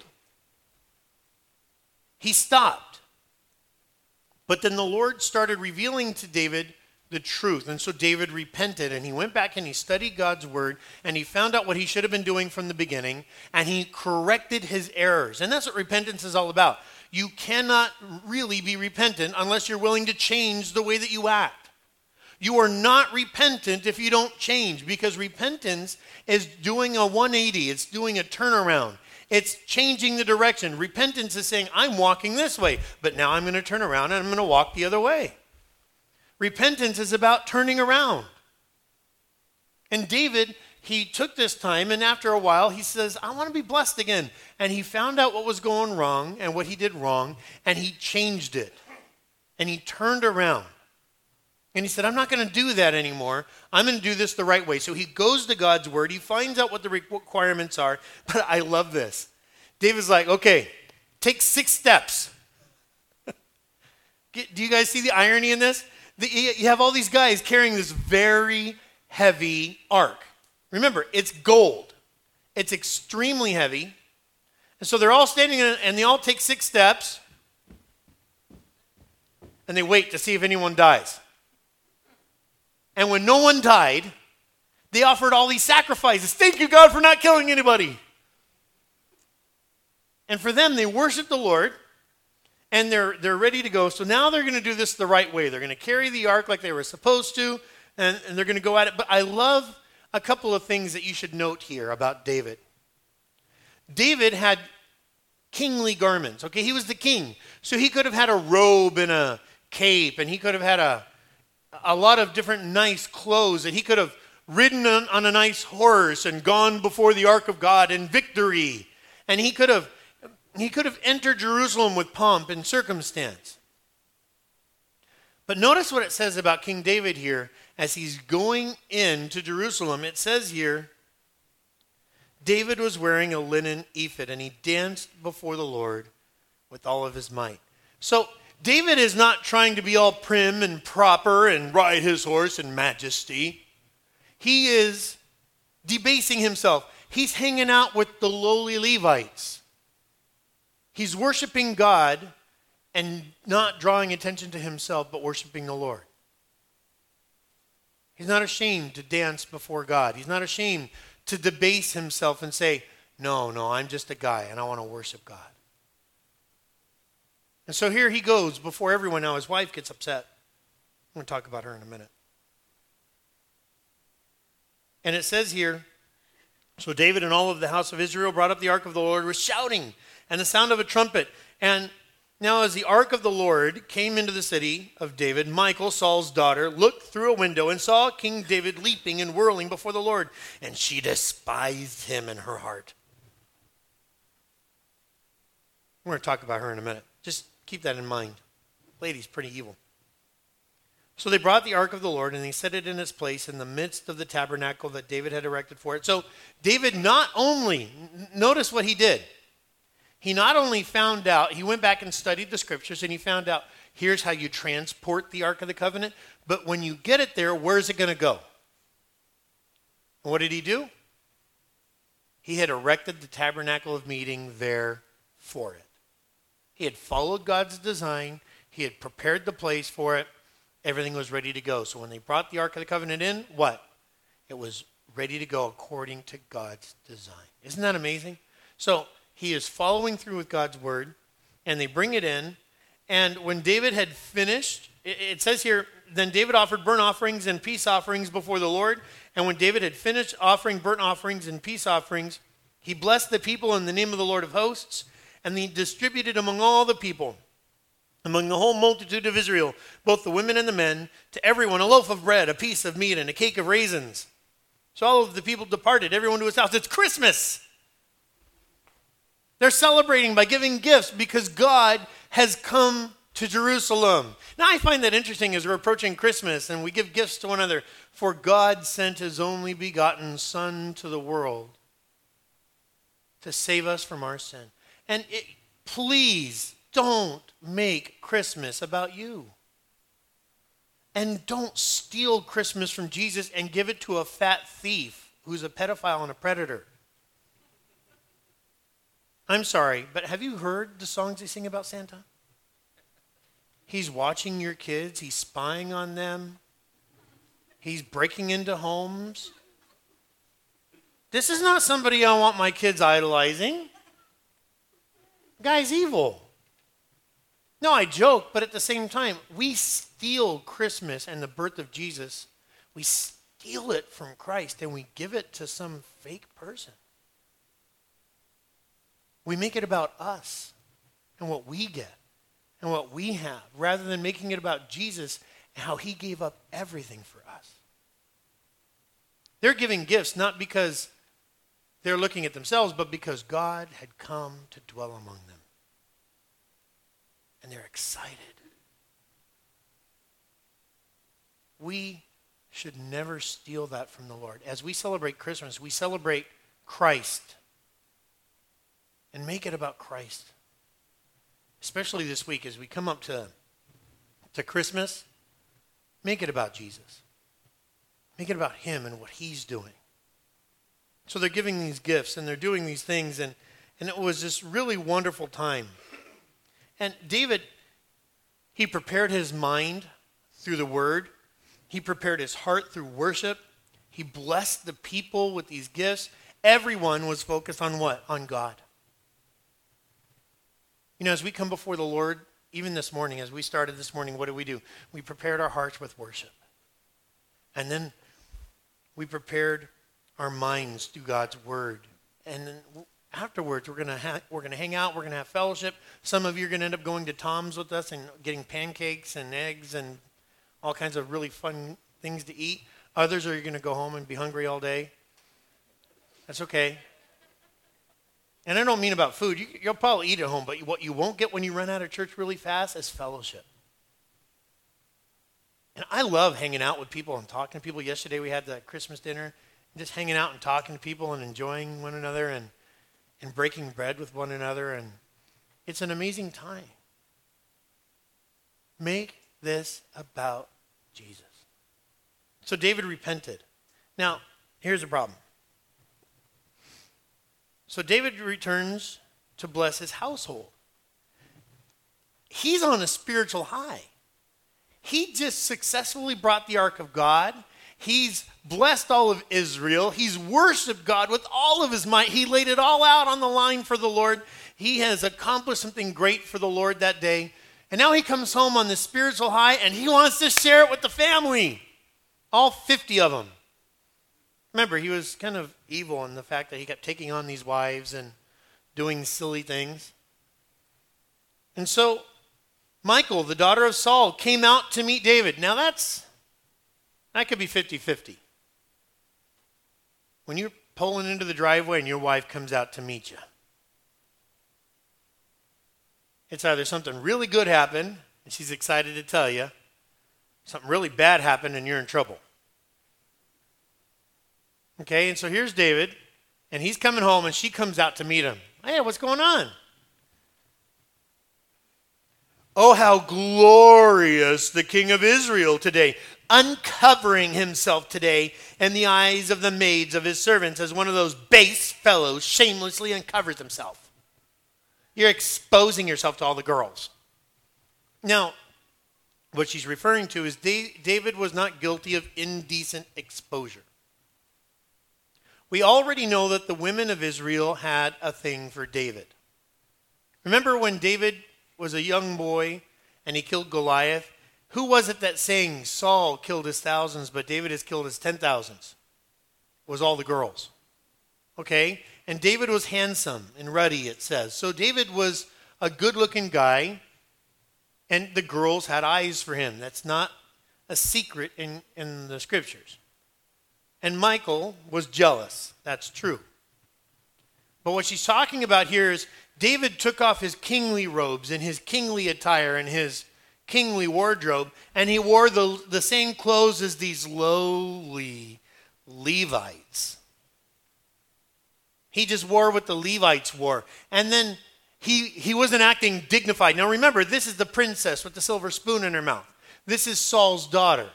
he stopped. But then the Lord started revealing to David the truth. And so David repented, and he went back and he studied God's word, and he found out what he should have been doing from the beginning, and he corrected his errors. And that's what repentance is all about. You cannot really be repentant unless you're willing to change the way that you act. You are not repentant if you don't change, because repentance is doing a one eighty. It's doing a turnaround. It's changing the direction. Repentance is saying, I'm walking this way, but now I'm going to turn around and I'm going to walk the other way. Repentance is about turning around. And David, he took this time, and after a while, he says, I want to be blessed again. And he found out what was going wrong and what he did wrong, and he changed it. And he turned around. And he said, I'm not going to do that anymore. I'm going to do this the right way. So he goes to God's word. He finds out what the requirements are. But I love this. David's like, okay, take six steps. Do you guys see the irony in this? The, you have all these guys carrying this very heavy ark. Remember, it's gold. It's extremely heavy. And so they're all standing in it, and they all take six steps. And they wait to see if anyone dies. And when no one died, they offered all these sacrifices. Thank you, God, for not killing anybody. And for them, they worship the Lord, and they're they're ready to go. So now they're going to do this the right way. They're going to carry the ark like they were supposed to, and, and they're going to go at it. But I love a couple of things that you should note here about David. David had kingly garments. Okay, he was the king. So he could have had a robe and a cape, and he could have had a a lot of different nice clothes, and he could have ridden on, on a nice horse and gone before the ark of God in victory. And he could have he could have entered Jerusalem with pomp and circumstance. But notice what it says about King David here as he's going into Jerusalem. It says here, David was wearing a linen ephod, and he danced before the Lord with all of his might. So David is not trying to be all prim and proper and ride his horse in majesty. He is debasing himself. He's hanging out with the lowly Levites. He's worshiping God and not drawing attention to himself, but worshiping the Lord. He's not ashamed to dance before God. He's not ashamed to debase himself and say, no, no, I'm just a guy and I want to worship God. And so here he goes before everyone. Now his wife gets upset. I'm going to talk about her in a minute. And it says here, so David and all of the house of Israel brought up the ark of the Lord with shouting and the sound of a trumpet. And now as the ark of the Lord came into the city of David, Michal, Saul's daughter, looked through a window and saw King David leaping and whirling before the Lord. And she despised him in her heart. We're going to talk about her in a minute. Just keep that in mind. Lady's pretty evil. So they brought the ark of the Lord and they set it in its place in the midst of the tabernacle that David had erected for it. So David not only, notice what he did. He not only found out, he went back and studied the scriptures and he found out, here's how you transport the Ark of the Covenant. But when you get it there, where's it going to go? And what did he do? He had erected the tabernacle of meeting there for it. He had followed God's design. He had prepared the place for it. Everything was ready to go. So when they brought the Ark of the Covenant in, what? It was ready to go according to God's design. Isn't that amazing? So he is following through with God's word, and they bring it in. And when David had finished, it says here, then David offered burnt offerings and peace offerings before the Lord. And when David had finished offering burnt offerings and peace offerings, he blessed the people in the name of the Lord of hosts, and he distributed among all the people, among the whole multitude of Israel, both the women and the men, to everyone a loaf of bread, a piece of meat, and a cake of raisins. So all of the people departed, everyone to his house. It's Christmas. They're celebrating by giving gifts because God has come to Jerusalem. Now I find that interesting as we're approaching Christmas and we give gifts to one another. For God sent his only begotten Son to the world to save us from our sin. And it, please don't make Christmas about you. And don't steal Christmas from Jesus and give it to a fat thief who's a pedophile and a predator. I'm sorry, but have you heard the songs they sing about Santa? He's watching your kids. He's spying on them. He's breaking into homes. This is not somebody I want my kids idolizing. The guy's evil. No, I joke, but at the same time, we steal Christmas and the birth of Jesus. We steal it from Christ and we give it to some fake person. We make it about us and what we get and what we have, rather than making it about Jesus and how he gave up everything for us. They're giving gifts not because they're looking at themselves, but because God had come to dwell among them. And they're excited. We should never steal that from the Lord. As we celebrate Christmas, we celebrate Christ. And make it about Christ. Especially this week as we come up to, to Christmas, make it about Jesus. Make it about him and what he's doing. So they're giving these gifts and they're doing these things, and, and it was this really wonderful time. And David, he prepared his mind through the word. He prepared his heart through worship. He blessed the people with these gifts. Everyone was focused on what? On God. You know, as we come before the Lord, even this morning, as we started this morning, what did we do? We prepared our hearts with worship. And then we prepared our minds through God's word. And then afterwards, we're going to ha- we're going to hang out, we're going to have fellowship. Some of you are going to end up going to Tom's with us and getting pancakes and eggs and all kinds of really fun things to eat. Others are going to go home and be hungry all day. That's okay. And I don't mean about food. You, you'll probably eat at home, but what you won't get when you run out of church really fast is fellowship. And I love hanging out with people and talking to people. Yesterday we had the Christmas dinner, just hanging out and talking to people and enjoying one another and, and breaking bread with one another. And it's an amazing time. Make this about Jesus. So David repented. Now, here's the problem. So David returns to bless his household. He's on a spiritual high. He just successfully brought the ark of God. He's blessed all of Israel. He's worshiped God with all of his might. He laid it all out on the line for the Lord. He has accomplished something great for the Lord that day. And now he comes home on this spiritual high, and he wants to share it with the family. All fifty of them. Remember, he was kind of evil in the fact that he kept taking on these wives and doing silly things. And so Michal, the daughter of Saul, came out to meet David. Now that's, that could be fifty-fifty. When you're pulling into the driveway and your wife comes out to meet you, it's either something really good happened and she's excited to tell you, something really bad happened and you're in trouble. Okay, and so here's David, and he's coming home, and she comes out to meet him. Hey, what's going on? Oh, how glorious the King of Israel today, uncovering himself today in the eyes of the maids of his servants as one of those base fellows shamelessly uncovers himself. You're exposing yourself to all the girls. Now, what she's referring to is David was not guilty of indecent exposure. We already know that the women of Israel had a thing for David. Remember when David was a young boy and he killed Goliath? Who was it that sang, Saul killed his thousands, but David has killed his ten thousands? It was all the girls. Okay? And David was handsome and ruddy, it says. So David was a good-looking guy, and the girls had eyes for him. That's not a secret in, in the scriptures. And Michal was jealous. That's true. But what she's talking about here is David took off his kingly robes and his kingly attire and his kingly wardrobe, and he wore the, the same clothes as these lowly Levites. He just wore what the Levites wore. And then he, he wasn't acting dignified. Now remember, this is the princess with the silver spoon in her mouth. This is Saul's daughter.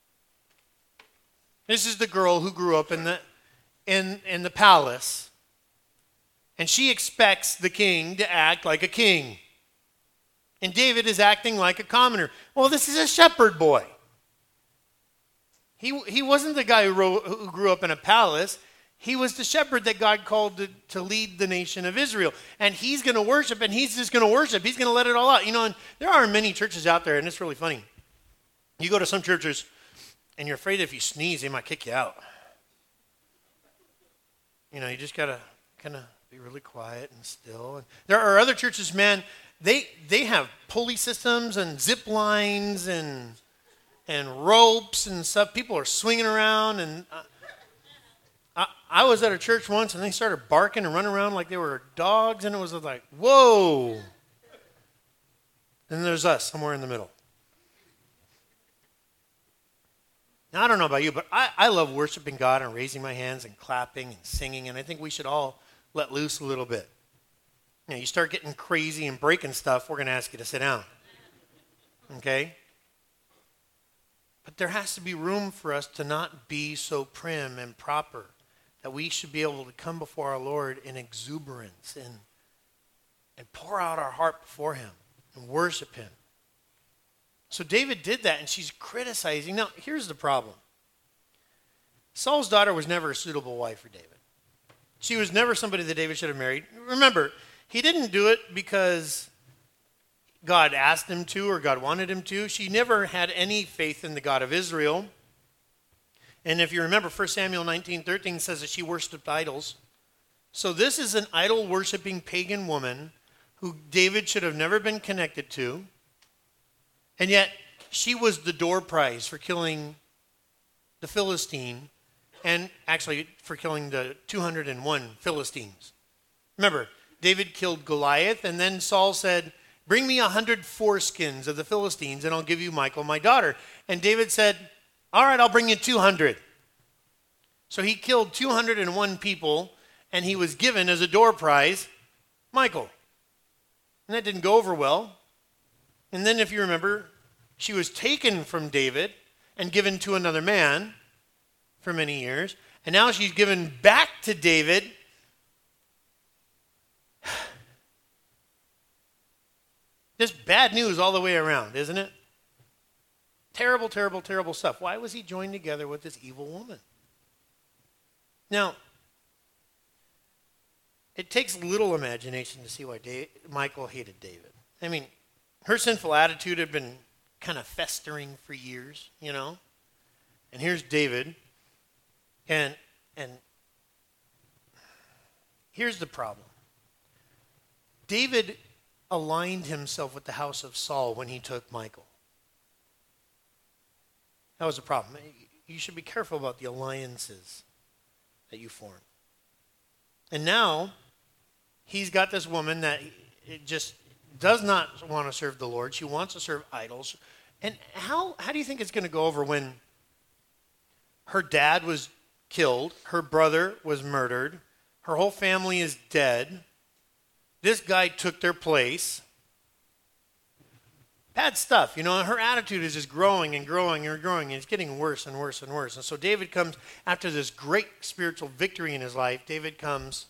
This is the girl who grew up in the, in, in the palace. And she expects the king to act like a king. And David is acting like a commoner. Well, this is a shepherd boy. He, he wasn't the guy who, wrote, who grew up in a palace. He was the shepherd that God called to, to lead the nation of Israel. And he's going to worship, and he's just going to worship. He's going to let it all out. You know, and there are many churches out there, and it's really funny. You go to some churches, and you're afraid if you sneeze, they might kick you out. You know, you just got to kind of be really quiet and still. And there are other churches, man, they they have pulley systems and zip lines and and ropes and stuff. People are swinging around. And I, I, I was at a church once, and they started barking and running around like they were dogs, and it was like, whoa. And there's us somewhere in the middle. Now, I don't know about you, but I, I love worshiping God and raising my hands and clapping and singing, and I think we should all let loose a little bit. You know, you start getting crazy and breaking stuff, we're going to ask you to sit down. Okay? But there has to be room for us to not be so prim and proper, that we should be able to come before our Lord in exuberance and, and pour out our heart before him and worship him. So David did that, and she's criticizing. Now, here's the problem. Saul's daughter was never a suitable wife for David. She was never somebody that David should have married. Remember, he didn't do it because God asked him to or God wanted him to. She never had any faith in the God of Israel. And if you remember, First Samuel nineteen thirteen says that she worshipped idols. So this is an idol-worshiping pagan woman who David should have never been connected to. And yet, she was the door prize for killing the Philistine, and actually for killing the two hundred one Philistines. Remember, David killed Goliath, and then Saul said, bring me a hundred foreskins of the Philistines, and I'll give you Michal, my daughter. And David said, all right, I'll bring you two hundred. So he killed two hundred one people, and he was given as a door prize Michal. And that didn't go over well. And then if you remember, she was taken from David and given to another man for many years. And now she's given back to David. Just bad news all the way around, isn't it? Terrible, terrible, terrible stuff. Why was he joined together with this evil woman? Now, it takes little imagination to see why David, Michal hated David. I mean, her sinful attitude had been kind of festering for years, you know. And here's David, and and here's the problem. David aligned himself with the house of Saul when he took Michal. That was a problem. You should be careful about the alliances that you form. And now, he's got this woman that just does not want to serve the Lord. She wants to serve idols. And how, how do you think it's going to go over when her dad was killed, her brother was murdered, her whole family is dead, this guy took their place? Bad stuff, you know. Her attitude is just growing and growing and growing, and it's getting worse and worse and worse. And so David comes, after this great spiritual victory in his life, David comes,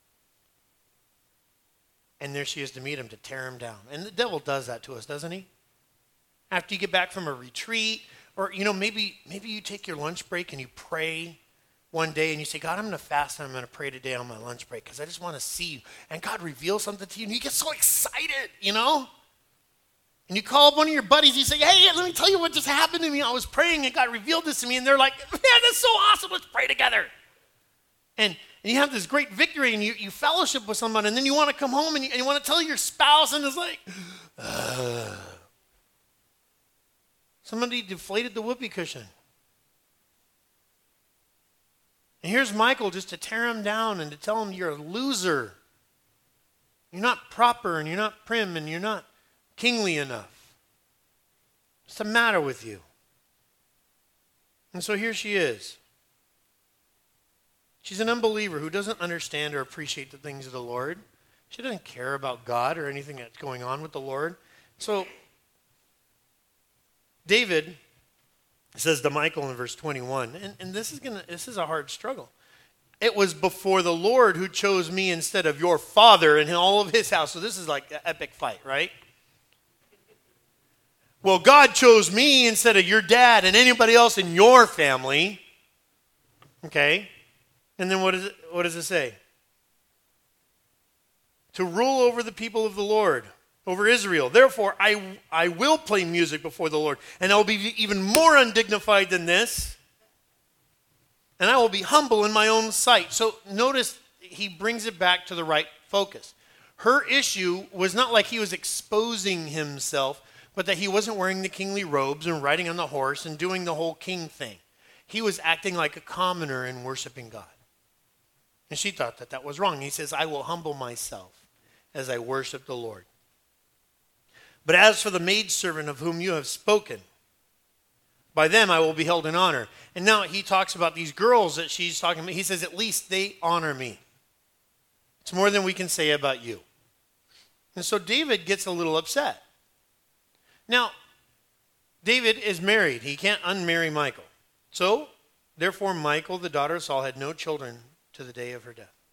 and there she is to meet him, to tear him down. And the devil does that to us, doesn't he? After you get back from a retreat, or, you know, maybe maybe you take your lunch break and you pray one day and you say, God, I'm going to fast and I'm going to pray today on my lunch break because I just want to see you. And God reveals something to you and you get so excited, you know? And you call up one of your buddies, you say, hey, let me tell you what just happened to me. I was praying and God revealed this to me. And they're like, man, that's so awesome. Let's pray together. And, and you have this great victory and you, you fellowship with someone. And then you want to come home and you, and you want to tell your spouse. And it's like, ugh. Somebody deflated the whoopee cushion. And here's Michal just to tear him down and to tell him you're a loser. You're not proper and you're not prim and you're not kingly enough. What's the matter with you? And so here she is. She's an unbeliever who doesn't understand or appreciate the things of the Lord. She doesn't care about God or anything that's going on with the Lord. So David says to Michal in verse twenty-one, and, and this is gonna this is a hard struggle. It was before the Lord who chose me instead of your father and all of his house. So this is like an epic fight, right? Well, God chose me instead of your dad and anybody else in your family. Okay? And then what does it, what does it say? To rule over the people of the Lord, over Israel. Therefore, I, I will play music before the Lord, and I will be even more undignified than this, and I will be humble in my own sight. So notice he brings it back to the right focus. Her issue was not like he was exposing himself, but that he wasn't wearing the kingly robes and riding on the horse and doing the whole king thing. He was acting like a commoner and worshiping God. And she thought that that was wrong. He says, I will humble myself as I worship the Lord. But as for the maidservant of whom you have spoken, by them I will be held in honor. And now he talks about these girls that she's talking about. He says, at least they honor me. It's more than we can say about you. And so David gets a little upset. Now, David is married. He can't unmarry Michal. So, therefore, Michal, the daughter of Saul, had no children to the day of her death.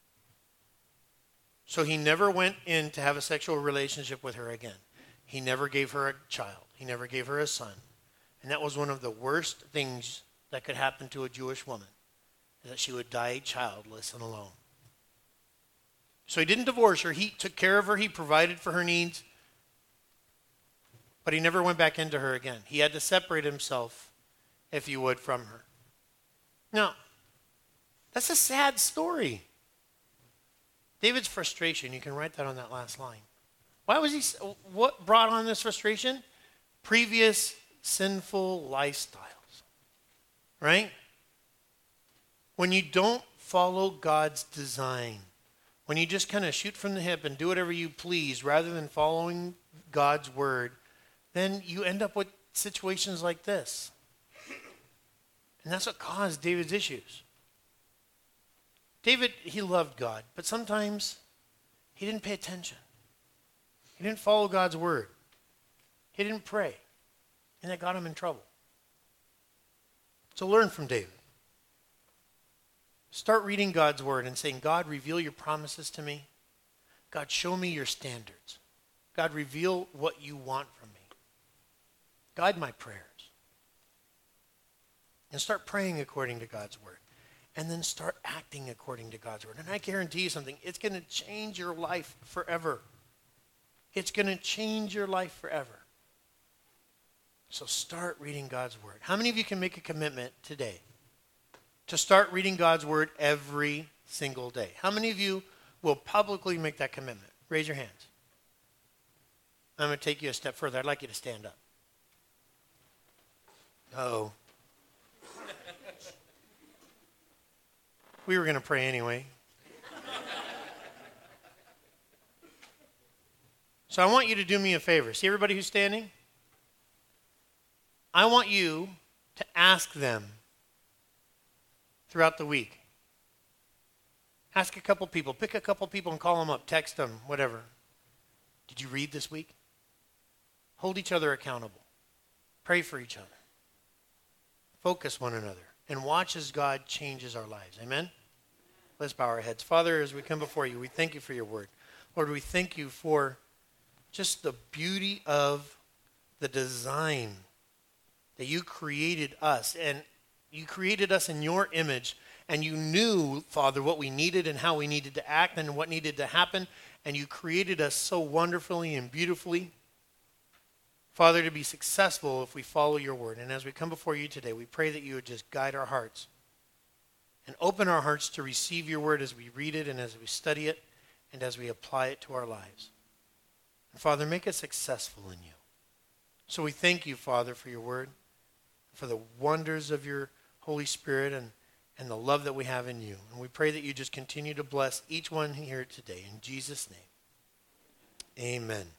So he never went in to have a sexual relationship with her again. He never gave her a child. He never gave her a son. And that was one of the worst things that could happen to a Jewish woman, that she would die childless and alone. So he didn't divorce her. He took care of her. He provided for her needs. But he never went back into her again. He had to separate himself, if you would, from her. Now, that's a sad story. David's frustration, you can write that on that last line. Why was he, what brought on this frustration? Previous sinful lifestyles, right? When you don't follow God's design, when you just kind of shoot from the hip and do whatever you please rather than following God's word, then you end up with situations like this. And that's what caused David's issues. David, he loved God, but sometimes he didn't pay attention. He didn't follow God's word. He didn't pray. And that got him in trouble. So learn from David. Start reading God's word and saying, God, reveal your promises to me. God, show me your standards. God, reveal what you want from me. Guide my prayers. And start praying according to God's word. And then start acting according to God's word. And I guarantee you something, it's going to change your life forever. It's going to change your life forever. So start reading God's word. How many of you can make a commitment today to start reading God's word every single day? How many of you will publicly make that commitment? Raise your hands. I'm going to take you a step further. I'd like you to stand up. Uh-oh. We were going to pray anyway. So I want you to do me a favor. See everybody who's standing? I want you to ask them throughout the week. Ask a couple people. Pick a couple people and call them up. Text them, whatever. Did you read this week? Hold each other accountable. Pray for each other. Focus one another. And watch as God changes our lives. Amen? Let's bow our heads. Father, as we come before you, we thank you for your word. Lord, we thank you for just the beauty of the design that you created us. And you created us in your image. And you knew, Father, what we needed and how we needed to act and what needed to happen. And you created us so wonderfully and beautifully, Father, to be successful if we follow your word. And as we come before you today, we pray that you would just guide our hearts and open our hearts to receive your word as we read it and as we study it and as we apply it to our lives. And Father, make us successful in you. So we thank you, Father, for your word, for the wonders of your Holy Spirit and, and the love that we have in you. And we pray that you just continue to bless each one here today. In Jesus' name, amen.